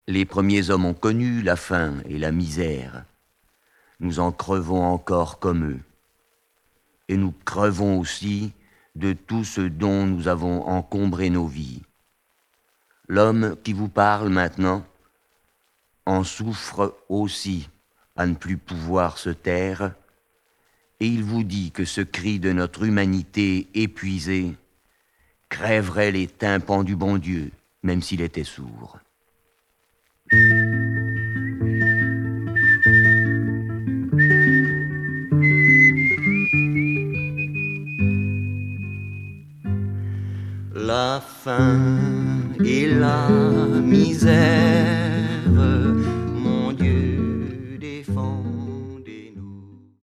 Les premiers hommes ont connu la faim et la misère. Nous en crevons encore comme eux. Et nous crevons aussi de tout ce dont nous avons encombré nos vies. L'homme qui vous parle maintenant en souffre aussi à ne plus pouvoir se taire, et il vous dit que ce cri de notre humanité épuisée crèverait les tympans du bon Dieu, même s'il était sourd. La faim et la misère